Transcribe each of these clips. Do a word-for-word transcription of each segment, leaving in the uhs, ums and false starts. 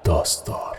داستار.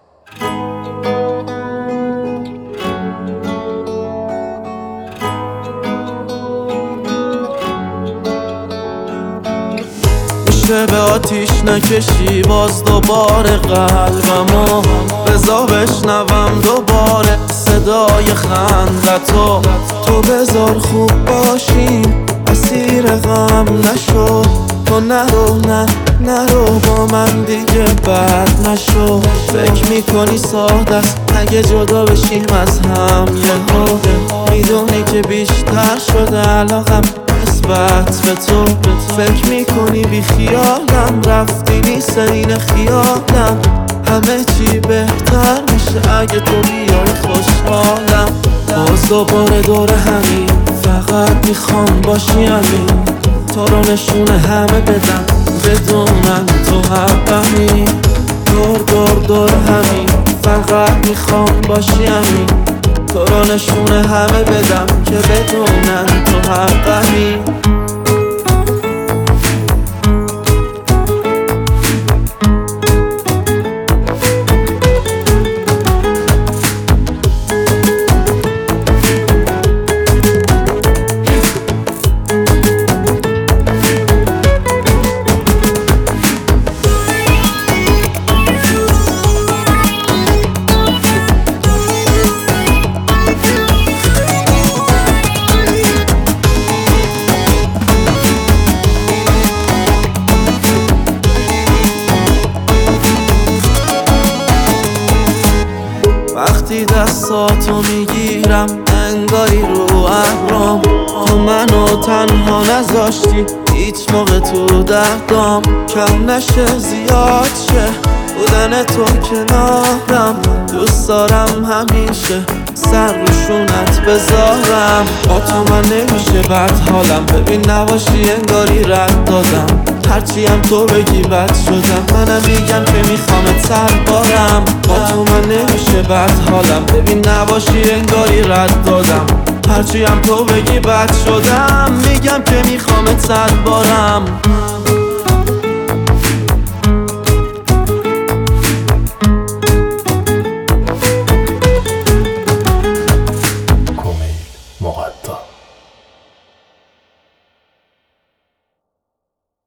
میشه به آتیش نکشی باز دوباره قلبمو، بذار بشنوم دوباره صدای خندتو. تو بذار خوب باشیم اسیر غم نشو، تو نرو نه نرو با من دیگه بد نشو. فکر میکنی ساده است اگه جدا بشیم از هم یهو، میدونی که بیشتر شده علاقم نسبت به تو. فکر میکنی بی خیالم رفتی نیست این خیالم، همه چی بهتر میشه اگه تو بیای خوشحالم. باز دوباره دور همین فقط میخوام باشی همین، تو رو نشونه همه بدم بدونم تو حقمی. دور دور دور همین فقط میخوام باشی همین، تو رو نشونه همه بدم که بدونم تو حقمی. وقتی دستاتو میگیرم انگاری رو ابرام، تو منو تنها نذاشتی هیچ موقع تو دردام. کم نشه زیاد شه بودن تو کنارم، دوست دارم همیشه سر روشونت بذارم. با تو من نمیشه بد حالم، ببین نباشی انگاری رد دادم. هرچی هم تو بگی بد شدم، منم میگم که میخوامت سر بارم. با تو من نمیشه بد حالم، ببین نباشی انگاری رد دادم. هرچی هم تو بگی بد شدم، میگم که میخوامت سر بارم.